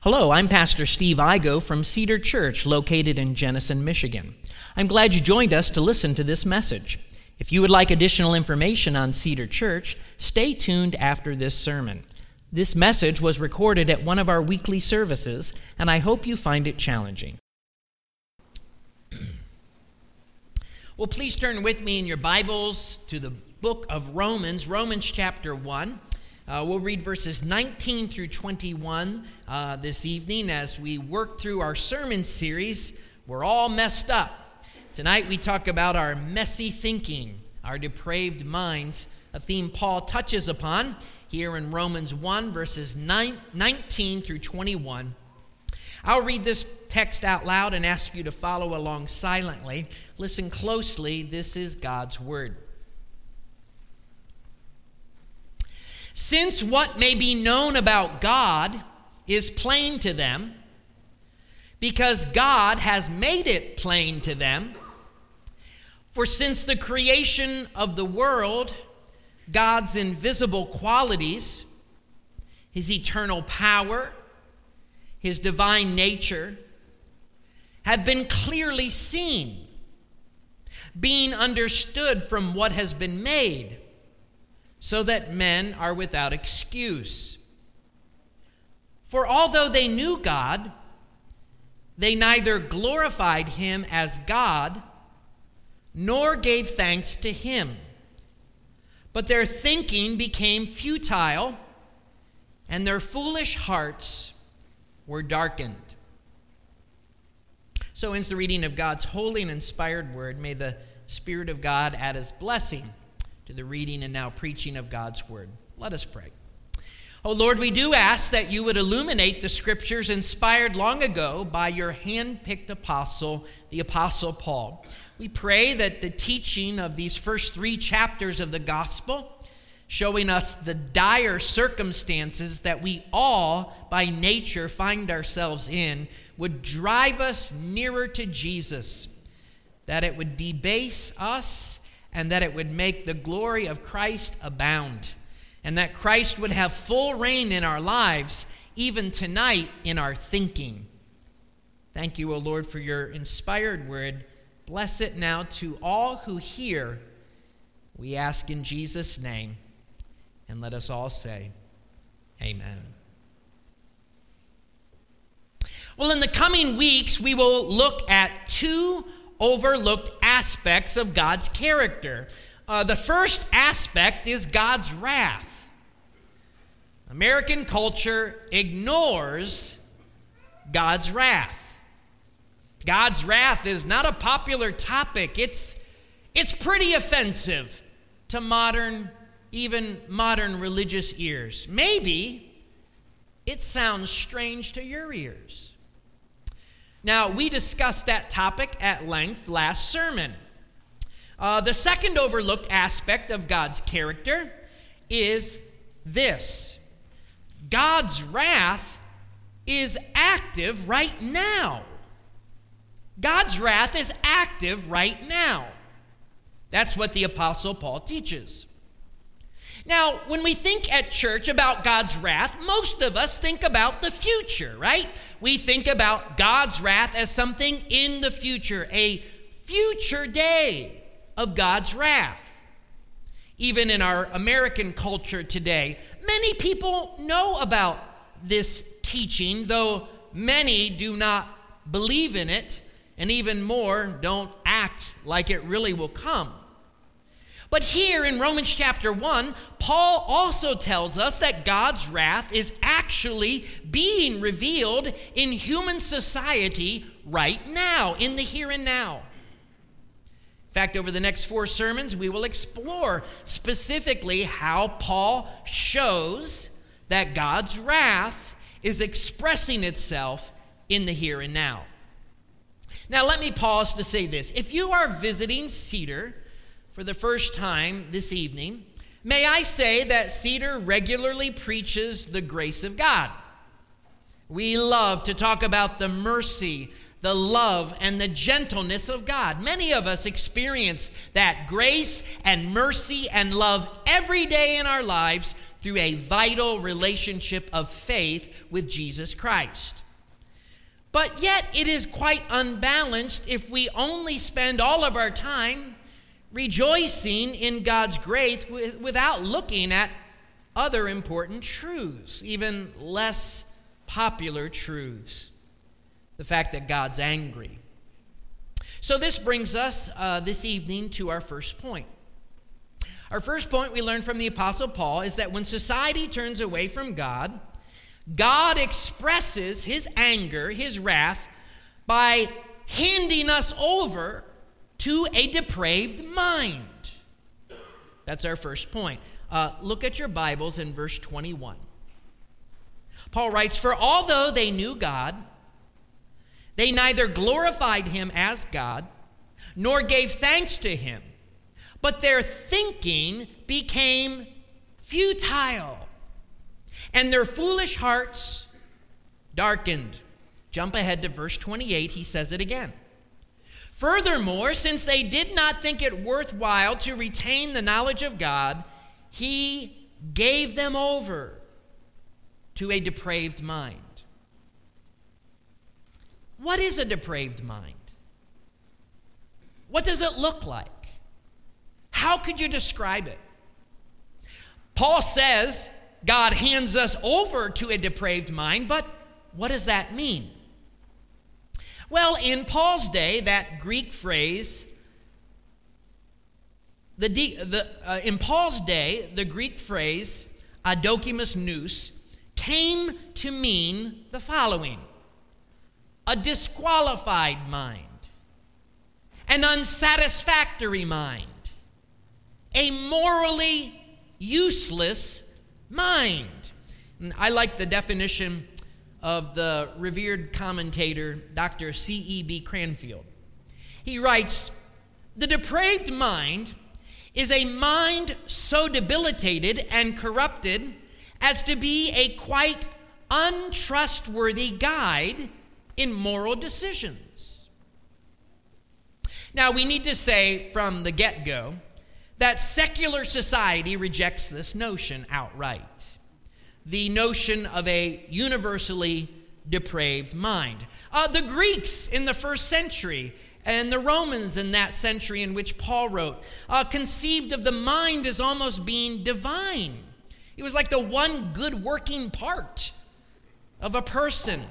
Hello, I'm Pastor Steve Igo from Cedar Church, located in Jenison, Michigan. I'm glad you joined us to listen to this message. If you would like additional information on Cedar Church, stay tuned after this sermon. This message was recorded at one of our weekly services, and I hope you find it challenging. Well, please turn with me in your Bibles to the book of Romans chapter 1. We'll read verses 19 through 21 this evening as we work through our sermon series, We're All Messed Up. Tonight we talk about our messy thinking, our depraved minds, a theme Paul touches upon here in Romans 1, verses 19 through 21. I'll read this text out loud and ask you to follow along silently. Listen closely. This is God's word. Since what may be known about God is plain to them, because God has made it plain to them, for since the creation of the world, God's invisible qualities, his eternal power, his divine nature, have been clearly seen, being understood from what has been made, so that men are without excuse. For although they knew God, they neither glorified him as God nor gave thanks to him. But their thinking became futile, and their foolish hearts were darkened. So ends the reading of God's holy and inspired word. May the Spirit of God add his blessing to the reading and now preaching of God's word. Let us pray. Oh Lord, we do ask that you would illuminate the scriptures inspired long ago by your hand-picked apostle, the Apostle Paul. We pray that the teaching of these first 3 chapters of the gospel, showing us the dire circumstances that we all by nature find ourselves in, would drive us nearer to Jesus, that it would debase us, and that it would make the glory of Christ abound, and that Christ would have full reign in our lives, even tonight in our thinking. Thank you, O Lord, for your inspired word. Bless it now to all who hear. We ask in Jesus' name, and let us all say, amen. Well, in the coming weeks, we will look at 2 overlooked aspects of God's character. The first aspect is God's wrath. American culture ignores God's wrath. God's wrath is not a popular topic. It's pretty offensive to even modern religious ears. Maybe it sounds strange to your ears. Now, we discussed that topic at length last sermon. The second overlooked aspect of God's character is this: God's wrath is active right now. God's wrath is active right now. That's what the Apostle Paul teaches. Now, when we think at church about God's wrath, most of us think about the future, right? We think about God's wrath as something in the future, a future day of God's wrath. Even in our American culture today, many people know about this teaching, though many do not believe in it, and even more don't act like it really will come. But here in Romans chapter 1, Paul also tells us that God's wrath is actually being revealed in human society right now, in the here and now. In fact, over the next 4 sermons, we will explore specifically how Paul shows that God's wrath is expressing itself in the here and now. Now, let me pause to say this. If you are visiting Cedar for the first time this evening, may I say that Cedar regularly preaches the grace of God. We love to talk about the mercy, the love, and the gentleness of God. Many of us experience that grace and mercy and love every day in our lives through a vital relationship of faith with Jesus Christ. But yet it is quite unbalanced if we only spend all of our time rejoicing in God's grace without looking at other important truths, even less popular truths. The fact that God's angry. So this brings us this evening to our first point. Our first point we learned from the Apostle Paul is that when society turns away from God, God expresses his anger, his wrath, by handing us over to a depraved mind. That's our first point. Look at your Bibles in verse 21. Paul writes, "For although they knew God, they neither glorified him as God, nor gave thanks to him, but their thinking became futile, and their foolish hearts darkened." Jump ahead to verse 28, he says it again. "Furthermore, since they did not think it worthwhile to retain the knowledge of God, he gave them over to a depraved mind." What is a depraved mind? What does it look like? How could you describe it? Paul says God hands us over to a depraved mind, but what does that mean? Well, in Paul's day, that Greek phrase, in Paul's day, the Greek phrase adokimus nous came to mean the following: a disqualified mind, an unsatisfactory mind, a morally useless mind. And I like the definition of the revered commentator, Dr. C.E.B. Cranfield. He writes, "The depraved mind is a mind so debilitated and corrupted as to be a quite untrustworthy guide in moral decisions." Now, we need to say from the get-go that secular society rejects this notion outright. The notion of a universally depraved mind. The Greeks in the first century and the Romans in that century in which Paul wrote conceived of the mind as almost being divine. It was like the one good working part of a person.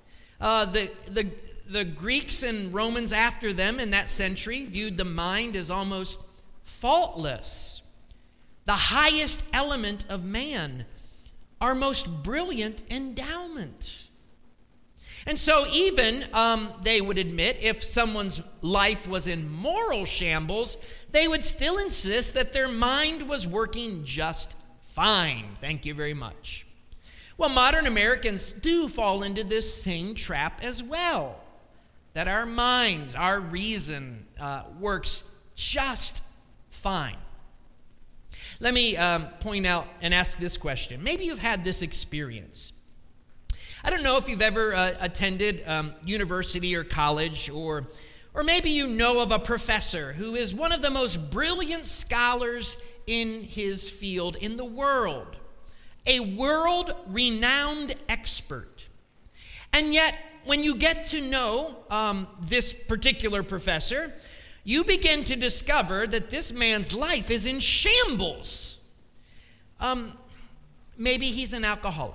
The Greeks and Romans after them in that century viewed the mind as almost faultless, the highest element of man, our most brilliant endowment. And so even, they would admit, if someone's life was in moral shambles, they would still insist that their mind was working just fine. Thank you very much. Well, modern Americans do fall into this same trap as well, that our minds, our reason works just fine. Let me point out and ask this question. Maybe you've had this experience. I don't know if you've ever attended university or college, or maybe you know of a professor who is one of the most brilliant scholars in his field in the world, a world-renowned expert. And yet, when you get to know this particular professor, you begin to discover that this man's life is in shambles. Maybe he's an alcoholic.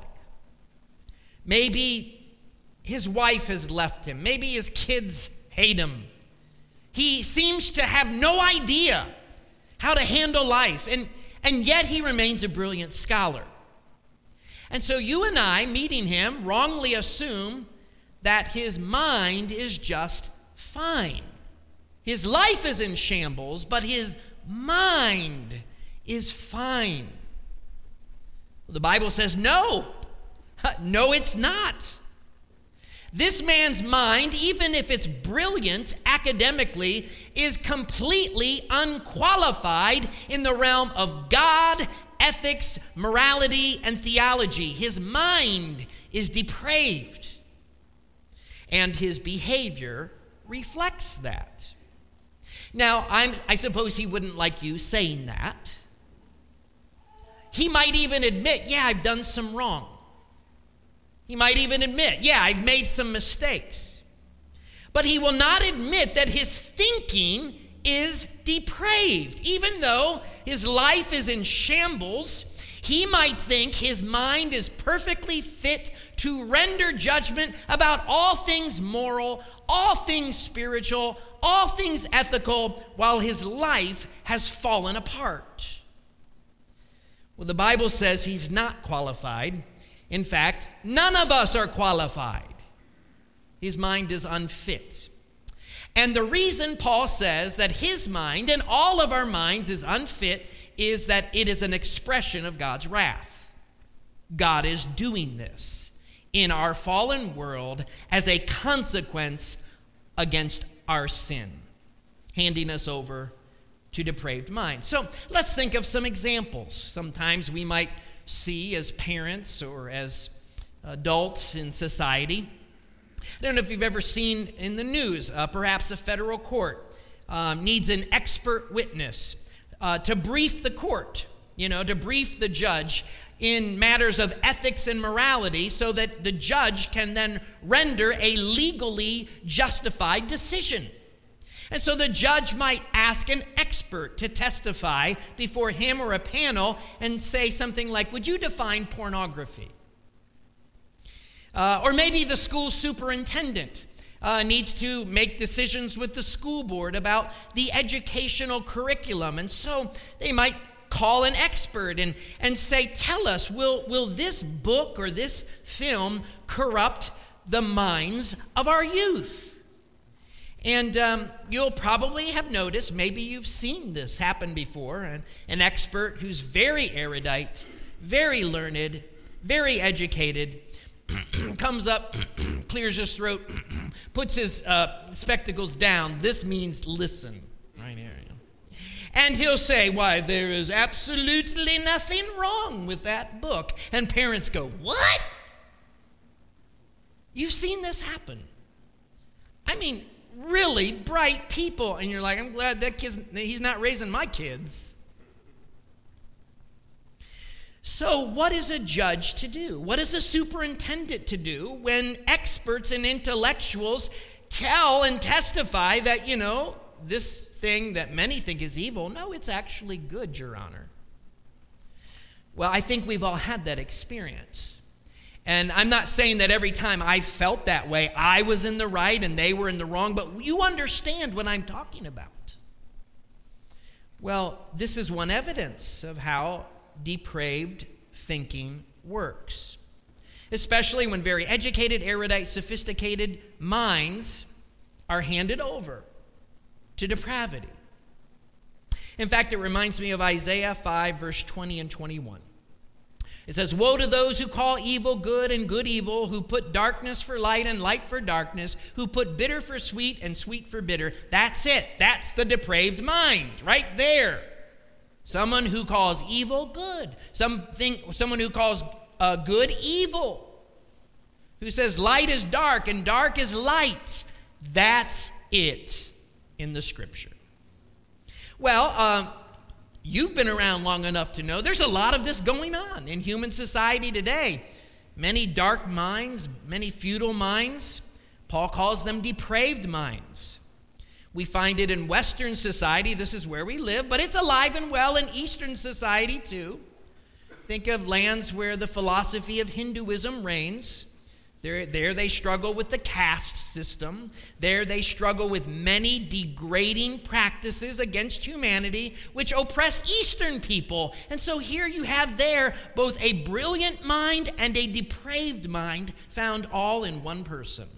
Maybe his wife has left him. Maybe his kids hate him. He seems to have no idea how to handle life, and yet he remains a brilliant scholar. And so you and I, meeting him, wrongly assume that his mind is just fine. His life is in shambles, but his mind is fine. The Bible says no. No, it's not. This man's mind, even if it's brilliant academically, is completely unqualified in the realm of God, ethics, morality, and theology. His mind is depraved, and his behavior reflects that. Now, I suppose he wouldn't like you saying that. he might even admit, yeah, I've done some wrong. He might even admit, yeah, I've made some mistakes. But he will not admit that his thinking is depraved. Even though his life is in shambles, he might think his mind is perfectly fit to render judgment about all things moral, all things spiritual, all things ethical, while his life has fallen apart. Well, the Bible says he's not qualified. In fact, none of us are qualified. His mind is unfit. And the reason Paul says that his mind and all of our minds is unfit is that it is an expression of God's wrath. God is doing this in our fallen world as a consequence against our sin, handing us over to depraved minds. So let's think of some examples. Sometimes we might see as parents or as adults in society. I don't know if you've ever seen in the news, perhaps a federal court needs an expert witness to brief the court, to brief the judge in matters of ethics and morality so that the judge can then render a legally justified decision. And so the judge might ask an expert to testify before him or a panel and say something like, would you define pornography? Or maybe the school superintendent needs to make decisions with the school board about the educational curriculum. And so they might call an expert and say, tell us, will this book or this film corrupt the minds of our youth? And you'll probably have noticed, maybe you've seen this happen before, an expert who's very erudite, very learned, very educated, comes up, clears his throat, puts his spectacles down. This means listen, right here. And he'll say, why, there is absolutely nothing wrong with that book. And parents go, what? You've seen this happen. I mean, really bright people. And you're like, I'm glad he's not raising my kids. So what is a judge to do? What is a superintendent to do when experts and intellectuals tell and testify that, this thing that many think is evil, no, it's actually good, Your Honor? Well, I think we've all had that experience. And I'm not saying that every time I felt that way, I was in the right and they were in the wrong, but you understand what I'm talking about. Well, this is one evidence of how depraved thinking works, especially when very educated, erudite, sophisticated minds are handed over to depravity. In fact, it reminds me of Isaiah 5, verse 20 and 21. It says, woe to those who call evil good and good evil, who put darkness for light and light for darkness, who put bitter for sweet and sweet for bitter. That's it. That's the depraved mind right there. Someone who calls evil good. Someone who calls good evil. Who says light is dark and dark is light. That's it in the scripture. Well, you've been around long enough to know there's a lot of this going on in human society today. Many dark minds, many futile minds. Paul calls them depraved minds. We find it in Western society. This is where we live, but it's alive and well in Eastern society too. Think of lands where the philosophy of Hinduism reigns. There they struggle with the caste system. There they struggle with many degrading practices against humanity which oppress Eastern people. And so here you have there both a brilliant mind and a depraved mind found all in one person.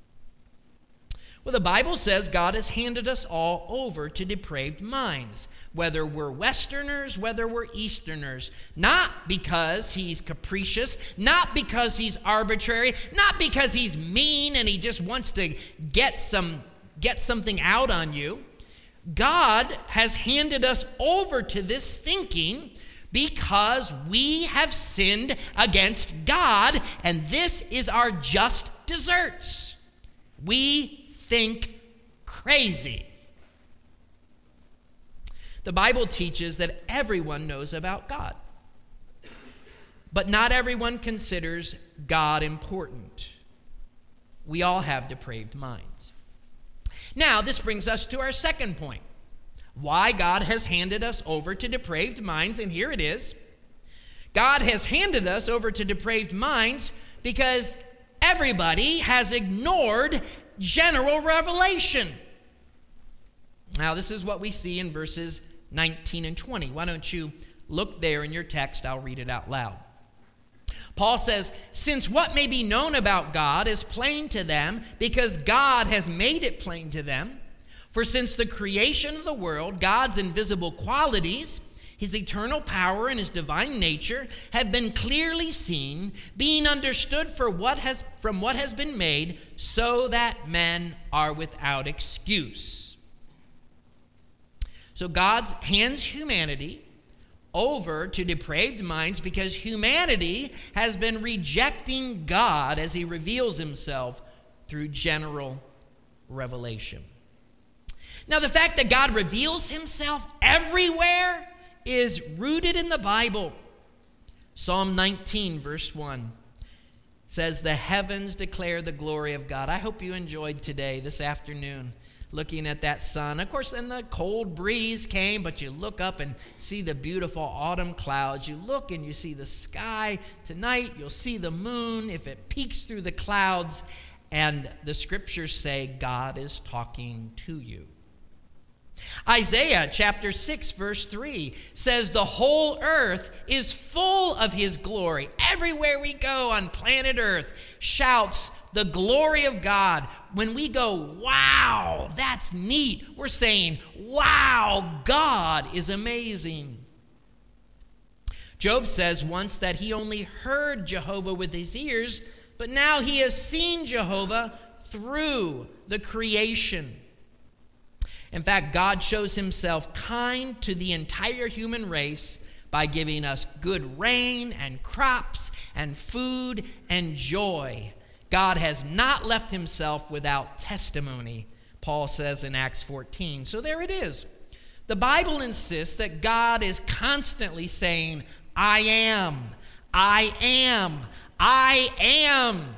Well, the Bible says God has handed us all over to depraved minds, whether we're Westerners, whether we're Easterners, not because he's capricious, not because he's arbitrary, not because he's mean and he just wants to get something out on you. God has handed us over to this thinking because we have sinned against God, and this is our just deserts. We think crazy. The Bible teaches that everyone knows about God. But not everyone considers God important. We all have depraved minds. Now, this brings us to our second point. Why God has handed us over to depraved minds, and here it is. God has handed us over to depraved minds because everybody has ignored general revelation. Now, this is what we see in verses 19 and 20. Why don't you look there in your text? I'll read it out loud. Paul says, since what may be known about God is plain to them because God has made it plain to them, for since the creation of the world, God's invisible qualities, his eternal power and his divine nature have been clearly seen, being understood from what has been made, so that men are without excuse. So God hands humanity over to depraved minds because humanity has been rejecting God as he reveals himself through general revelation. Now, the fact that God reveals himself everywhere is rooted in the Bible. Psalm 19, verse 1 says, the heavens declare the glory of God. I hope you enjoyed today, this afternoon, looking at that sun. Of course, then the cold breeze came, but you look up and see the beautiful autumn clouds. You look and you see the sky. Tonight, you'll see the moon if it peeks through the clouds. And the scriptures say God is talking to you. Isaiah chapter 6, verse 3 says, the whole earth is full of his glory. Everywhere we go on planet Earth shouts the glory of God. When we go, wow, that's neat, we're saying, wow, God is amazing. Job says once that he only heard Jehovah with his ears, but now he has seen Jehovah through the creation. In fact, God shows himself kind to the entire human race by giving us good rain and crops and food and joy. God has not left himself without testimony, Paul says in Acts 14. So there it is. The Bible insists that God is constantly saying, I am, I am, I am.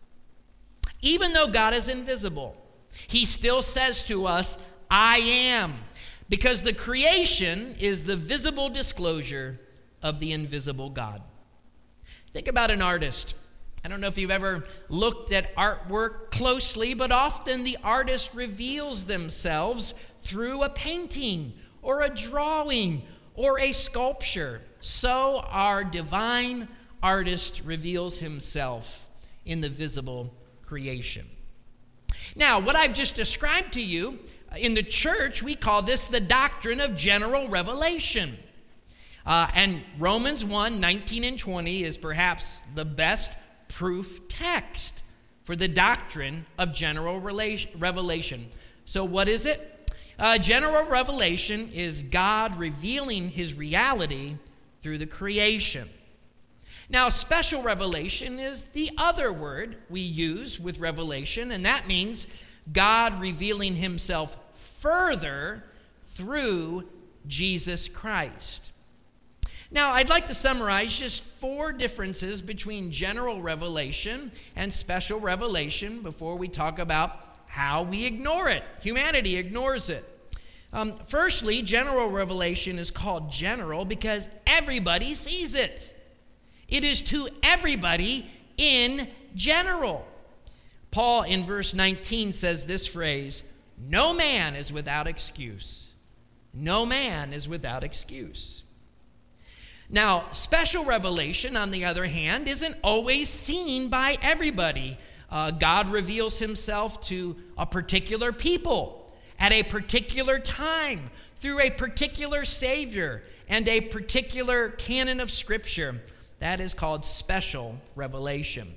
Even though God is invisible, he still says to us, I am, because the creation is the visible disclosure of the invisible God. Think about an artist. I don't know if you've ever looked at artwork closely, but often the artist reveals themselves through a painting or a drawing or a sculpture. So our divine artist reveals himself in the visible creation. Now, what I've just described to you, in the church, we call this the doctrine of general revelation. And Romans 1, 19 and 20 is perhaps the best proof text for the doctrine of general revelation. So what is it? General revelation is God revealing his reality through the creation. Now, special revelation is the other word we use with revelation, and that means God revealing himself further through Jesus Christ. Now, I'd like to summarize just 4 differences between general revelation and special revelation before we talk about how we ignore it. Humanity ignores it. Firstly, general revelation is called general because everybody sees it. It is to everybody in general. Paul in verse 19 says this phrase, no man is without excuse. No man is without excuse. Now, special revelation, on the other hand, isn't always seen by everybody. God reveals himself to a particular people at a particular time through a particular Savior and a particular canon of Scripture. That is called special revelation.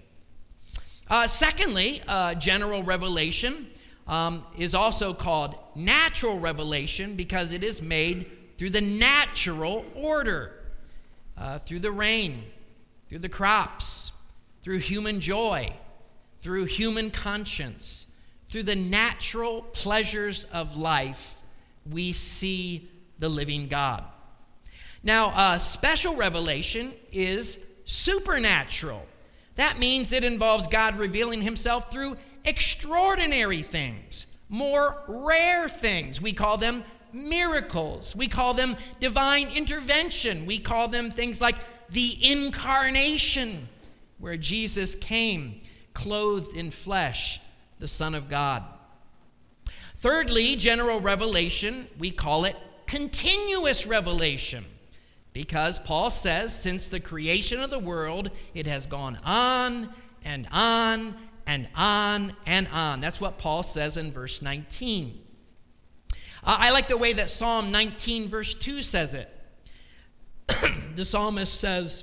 Secondly, general revelation is also called natural revelation because it is made through the natural order, through the rain, through the crops, through human joy, through human conscience, through the natural pleasures of life, we see the living God. Now, special revelation is supernatural. That means it involves God revealing himself through extraordinary things, more rare things. We call them miracles. We call them divine intervention. We call them things like the incarnation, where Jesus came clothed in flesh, the Son of God. Thirdly, general revelation, we call it continuous revelation, because Paul says since the creation of the world, it has gone on and on and on and on. That's what Paul says in verse 19. I like the way that Psalm 19 verse 2 says it. The psalmist says,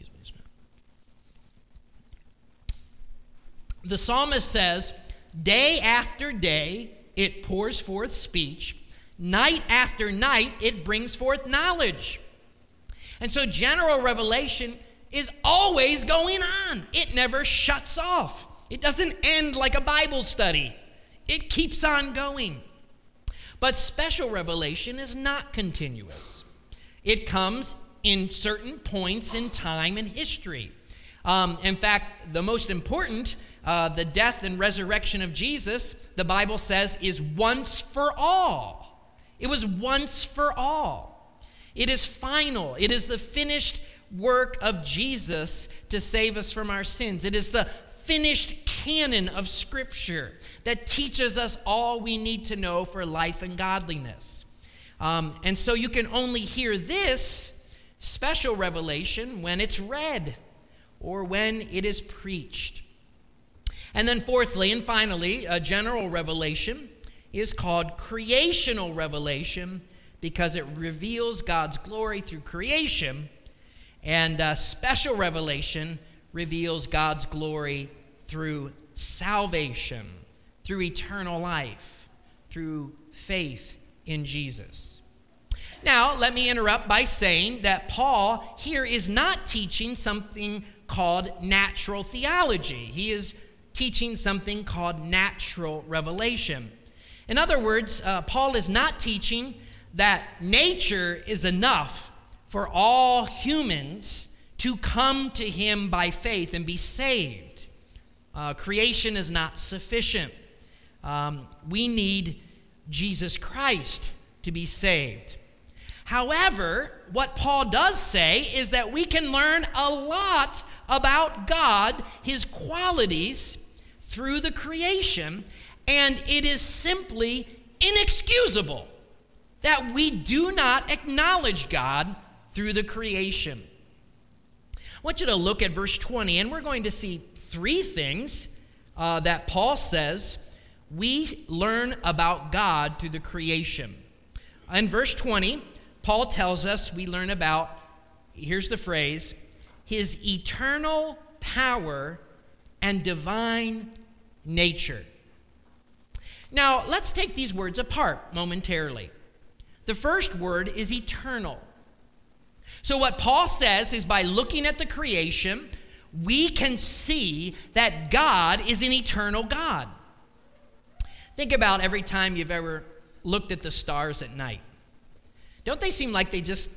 the psalmist says, day after day it pours forth speech, night after night it brings forth knowledge. And so general revelation is always going on. It never shuts off. It doesn't end like a Bible study. It keeps on going. But special revelation is not continuous. It comes in certain points in time and history. In fact, the most important, the death and resurrection of Jesus, the Bible says, is once for all. It was once for all. It is final. It is the finished work of Jesus to save us from our sins. It is the finished canon of Scripture that teaches us all we need to know for life and godliness. And so you can only hear this special revelation when it's read or when it is preached. And then fourthly and finally, a general revelation is called creational revelation because it reveals God's glory through creation, and special revelation reveals God's glory through salvation, through eternal life, through faith in Jesus. Now, let me interrupt by saying that Paul here is not teaching something called natural theology. He is teaching something called natural revelation. In other words, Paul is not teaching that nature is enough for all humans to come to him by faith and be saved. Creation is not sufficient. We need Jesus Christ to be saved. However, what Paul does say is that we can learn a lot about God, his qualities, through the creation, and it is simply inexcusable that we do not acknowledge God through the creation. I want you to look at verse 20, and we're going to see three things that Paul says we learn about God through the creation. In verse 20, Paul tells us we learn about, here's the phrase, his eternal power and divine nature. Now, let's take these words apart momentarily. The first word is eternal. So what Paul says is by looking at the creation, we can see that God is an eternal God. Think about every time you've ever looked at the stars at night. Don't they seem like they just,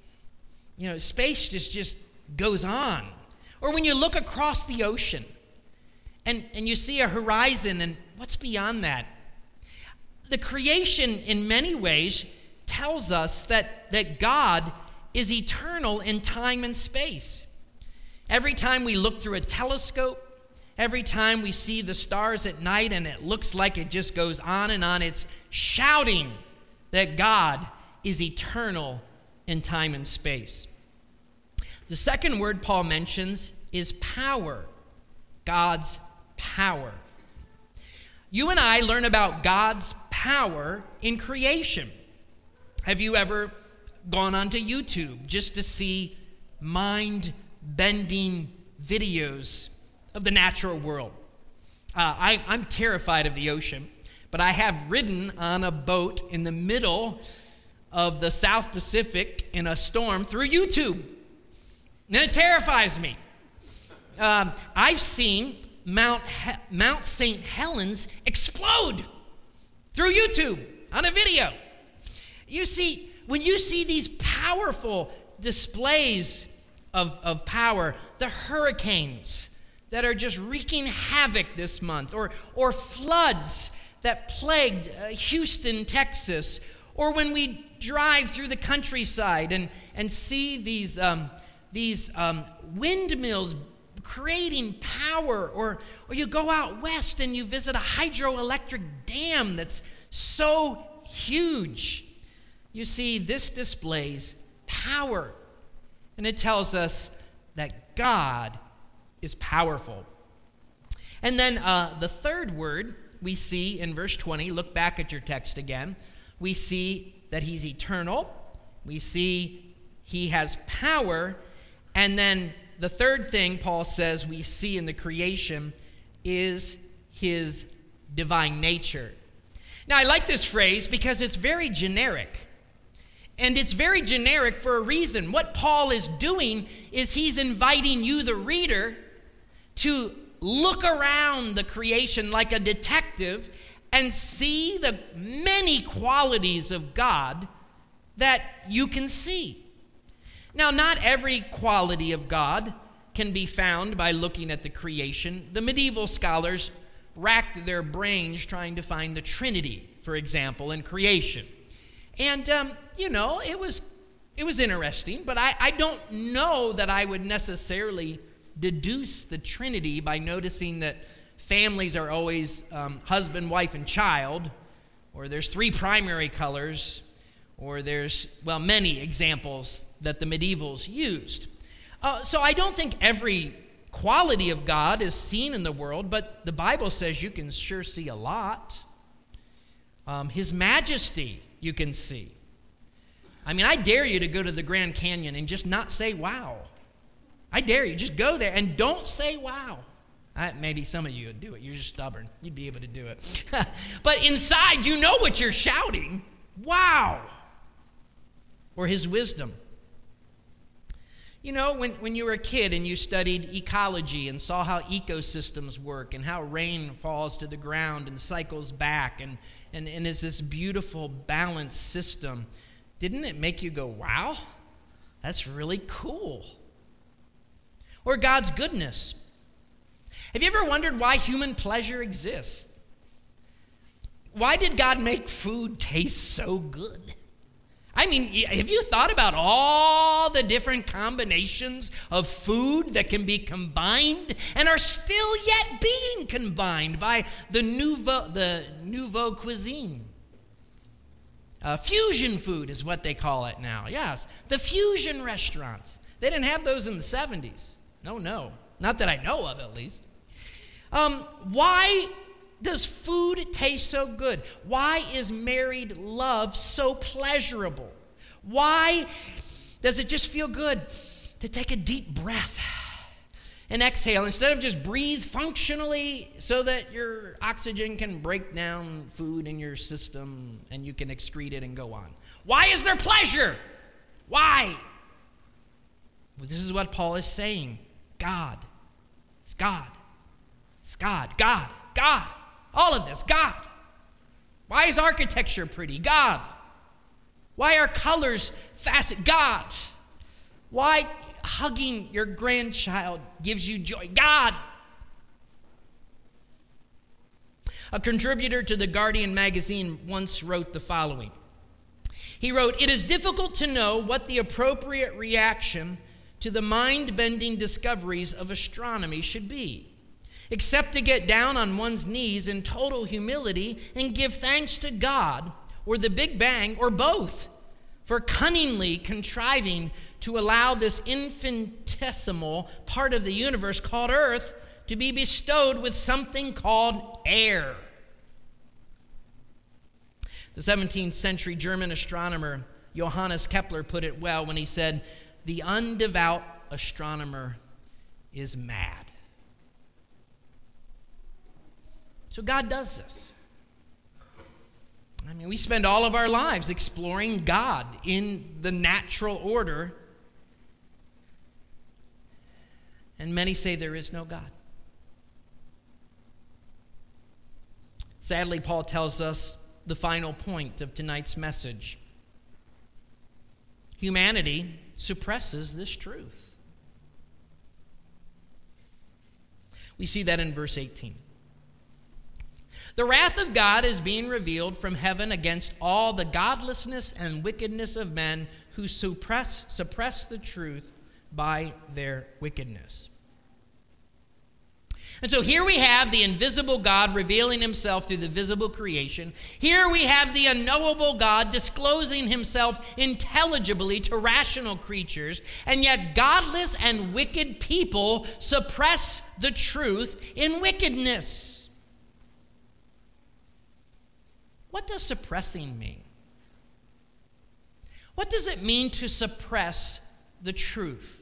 space just goes on? Or when you look across the ocean and you see a horizon, and what's beyond that? The creation in many ways tells us that God is eternal in time and space. Every time we look through a telescope, every time we see the stars at night and it looks like it just goes on and on, it's shouting that God is eternal in time and space. The second word Paul mentions is power, God's power. You and I learn about God's power in creation. Have you ever gone onto YouTube just to see mind-bending videos of the natural world? I'm terrified of the ocean, but I have ridden on a boat in the middle of the South Pacific in a storm through YouTube, and it terrifies me. I've seen Mount St. Helens explode through YouTube on a video. You see, when you see these powerful displays of power. The hurricanes that are just wreaking havoc this month, or floods that plagued Houston, Texas, or when we drive through the countryside and see these windmills creating power, or you go out west and you visit a hydroelectric dam that's so huge. You see, this displays power, and it tells us that God is powerful. And then the third word we see in verse 20, look back at your text again, we see that he's eternal, we see he has power, and then the third thing Paul says we see in the creation is his divine nature. Now, I like this phrase because it's very generic. And it's very generic for a reason. What Paul is doing is he's inviting you, the reader, to look around the creation like a detective and see the many qualities of God that you can see. Now, not every quality of God can be found by looking at the creation. The medieval scholars racked their brains trying to find the Trinity, for example, in creation. And, it was interesting, but I don't know that I would necessarily deduce the Trinity by noticing that families are always husband, wife, and child, or there's 3 primary colors, or there's, many examples that the medievals used. So I don't think every quality of God is seen in the world, but the Bible says you can sure see a lot. His majesty you can see. I mean, I dare you to go to the Grand Canyon and just not say wow. I dare you. Just go there and don't say wow. Maybe some of you would do it. You're just stubborn. You'd be able to do it. But inside, you know what you're shouting. Wow. Or his wisdom. You know, when you were a kid and you studied ecology and saw how ecosystems work and how rain falls to the ground and cycles back and is this beautiful balanced system, didn't it make you go, wow, that's really cool? Or God's goodness. Have you ever wondered why human pleasure exists? Why did God make food taste so good? I mean, have you thought about all the different combinations of food that can be combined and are still yet being combined by the nouveau cuisine? Fusion food is what they call it now. Yes, the fusion restaurants. They didn't have those in the 70s. No, not that I know of, at least. Why does food taste so good? Why is married love so pleasurable? Why does it just feel good to take a deep breath and exhale instead of just breathe functionally so that your oxygen can break down food in your system and you can excrete it and go on? Why is there pleasure? Why? Well, this is what Paul is saying. God. It's God. It's God. God. God. All of this, God. Why is architecture pretty? God. Why are colors facet? God. Why hugging your grandchild gives you joy? God. A contributor to The Guardian magazine once wrote the following. He wrote, "It is difficult to know what the appropriate reaction to the mind-bending discoveries of astronomy should be, except to get down on one's knees in total humility and give thanks to God or the Big Bang or both for cunningly contriving to allow this infinitesimal part of the universe called Earth to be bestowed with something called air." The 17th century German astronomer Johannes Kepler put it well when he said, "The undevout astronomer is mad." So God does this. I mean, we spend all of our lives exploring God in the natural order. And many say there is no God. Sadly, Paul tells us the final point of tonight's message. Humanity suppresses this truth. We see that in verse 18. The wrath of God is being revealed from heaven against all the godlessness and wickedness of men who suppress the truth by their wickedness. And so here we have the invisible God revealing himself through the visible creation. Here we have the unknowable God disclosing himself intelligibly to rational creatures. And yet godless and wicked people suppress the truth in wickedness. What does suppressing mean? What does it mean to suppress the truth?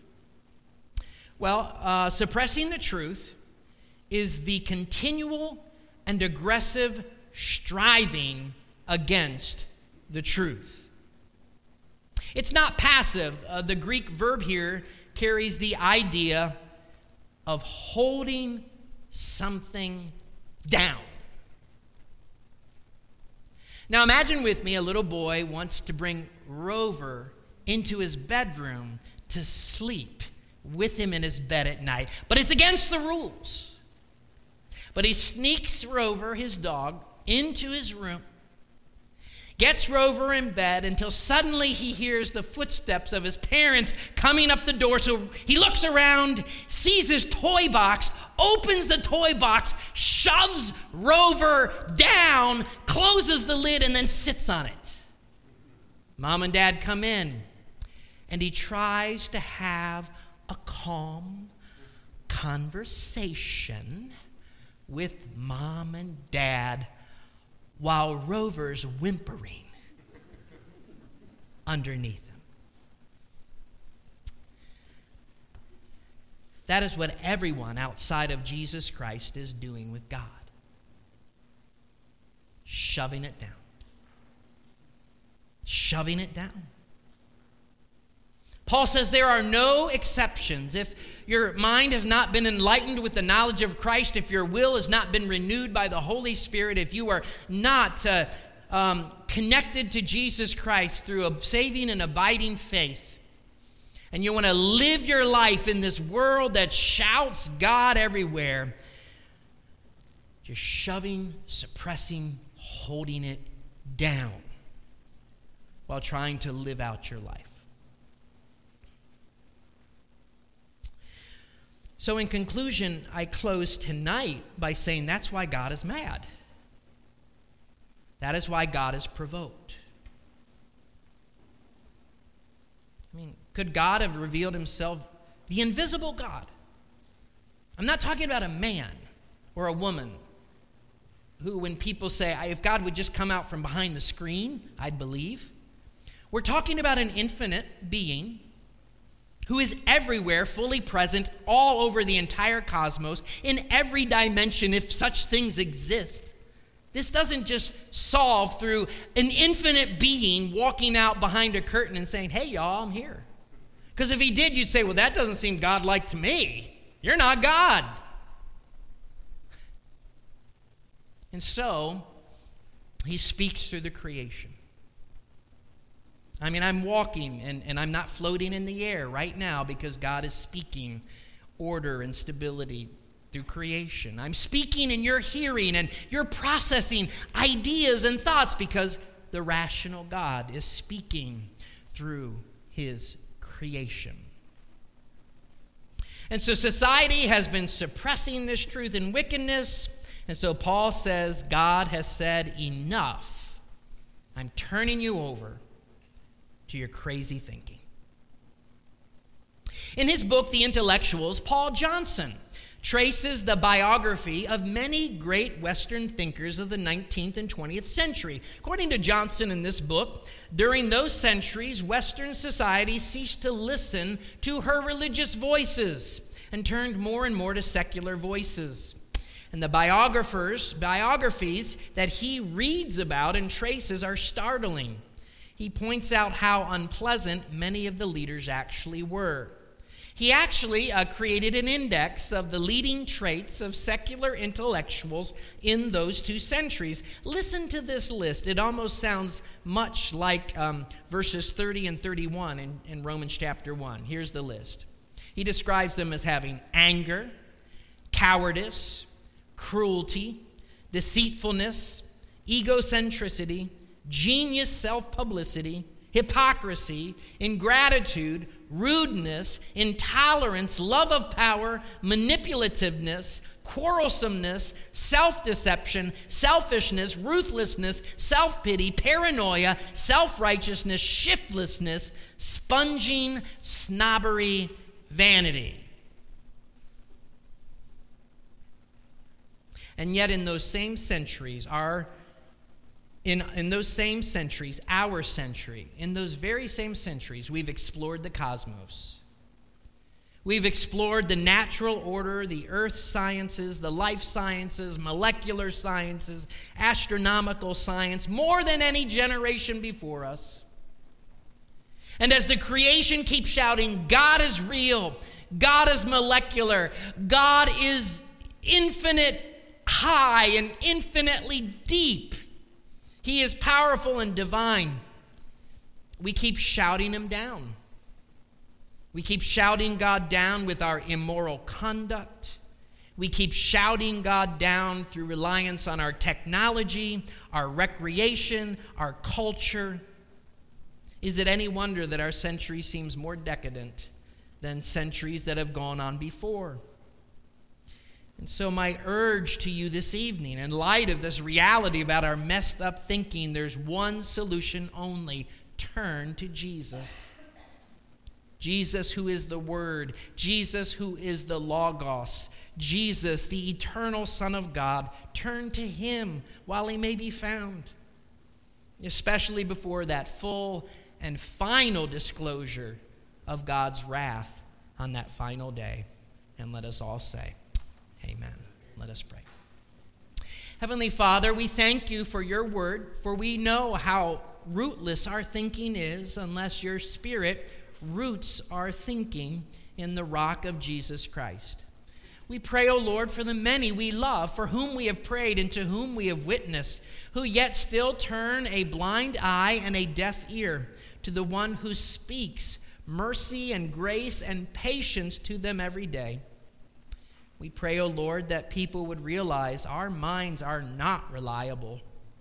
Well, suppressing the truth is the continual and aggressive striving against the truth. It's not passive. The Greek verb here carries the idea of holding something down. Now imagine with me a little boy wants to bring Rover into his bedroom to sleep with him in his bed at night, but it's against the rules. But he sneaks Rover, his dog, into his room, gets Rover in bed until suddenly he hears the footsteps of his parents coming up the door. So he looks around, sees his toy box, opens the toy box, shoves Rover down, closes the lid, and then sits on it. Mom and Dad come in, and he tries to have a calm conversation with Mom and Dad while Rover's whimpering underneath him. That is what everyone outside of Jesus Christ is doing with God. Shoving it down. Shoving it down. Paul says there are no exceptions. If your mind has not been enlightened with the knowledge of Christ, if your will has not been renewed by the Holy Spirit, if you are not connected to Jesus Christ through a saving and abiding faith, and you want to live your life in this world that shouts God everywhere, you're shoving, suppressing, holding it down while trying to live out your life. So in conclusion, I close tonight by saying that's why God is mad. That is why God is provoked. I mean, could God have revealed himself, the invisible God? I'm not talking about a man or a woman who, when people say, if God would just come out from behind the screen, I'd believe. We're talking about an infinite being who is everywhere, fully present, all over the entire cosmos, in every dimension, if such things exist. This doesn't just solve through an infinite being walking out behind a curtain and saying, hey, y'all, I'm here. Because if he did, you'd say, well, that doesn't seem godlike to me. You're not God. And so, he speaks through the creation. I mean, I'm walking and I'm not floating in the air right now because God is speaking order and stability through creation. I'm speaking and you're hearing and you're processing ideas and thoughts because the rational God is speaking through his creation. And so society has been suppressing this truth in wickedness. And so Paul says, God has said, enough. I'm turning you over to your crazy thinking. In his book, The Intellectuals, Paul Johnson traces the biography of many great Western thinkers of the 19th and 20th century. According to Johnson in this book, during those centuries, Western society ceased to listen to her religious voices and turned more and more to secular voices. And the biographies that he reads about and traces are startling. He points out how unpleasant many of the leaders actually were. He actually created an index of the leading traits of secular intellectuals in those 2 centuries. Listen to this list. It almost sounds much like verses 30 and 31 in Romans chapter 1. Here's the list. He describes them as having anger, cowardice, cruelty, deceitfulness, egocentricity, genius self-publicity, hypocrisy, ingratitude, rudeness, intolerance, love of power, manipulativeness, quarrelsomeness, self-deception, selfishness, ruthlessness, self-pity, paranoia, self-righteousness, shiftlessness, sponging, snobbery, vanity. And yet in those same centuries, our century, in those very same centuries, we've explored the cosmos. We've explored the natural order, the earth sciences, the life sciences, molecular sciences, astronomical science, more than any generation before us. And as the creation keeps shouting, God is real, God is molecular, God is infinite high and infinitely deep, He is powerful and divine, we keep shouting Him down. We keep shouting God down with our immoral conduct. We keep shouting God down through reliance on our technology, our recreation, our culture. Is it any wonder that our century seems more decadent than centuries that have gone on before? And so my urge to you this evening, in light of this reality about our messed up thinking, there's one solution only: turn to Jesus. Jesus, who is the Word, Jesus, who is the Logos, Jesus, the eternal Son of God. Turn to Him while He may be found, especially before that full and final disclosure of God's wrath on that final day. And let us all say, amen. Let us pray. Heavenly Father, we thank You for Your Word, for we know how rootless our thinking is unless Your Spirit roots our thinking in the rock of Jesus Christ. We pray, O Lord, for the many we love, for whom we have prayed and to whom we have witnessed, who yet still turn a blind eye and a deaf ear to the one who speaks mercy and grace and patience to them every day. We pray, O Lord, that people would realize our minds are not reliable.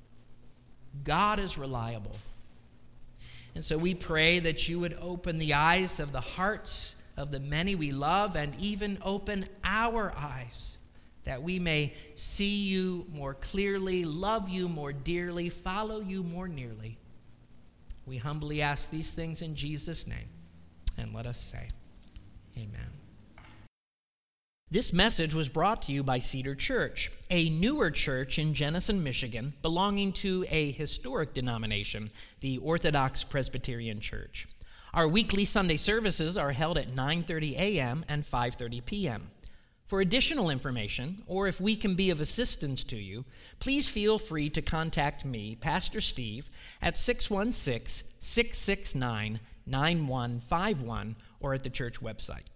God is reliable. And so we pray that You would open the eyes of the hearts of the many we love, and even open our eyes, that we may see You more clearly, love You more dearly, follow You more nearly. We humbly ask these things in Jesus' name, and let us say, amen. This message was brought to you by Cedar Church, a newer church in Jenison, Michigan, belonging to a historic denomination, the Orthodox Presbyterian Church. Our weekly Sunday services are held at 9:30 a.m. and 5:30 p.m. For additional information, or if we can be of assistance to you, please feel free to contact me, Pastor Steve, at 616-669-9151 or at the church website.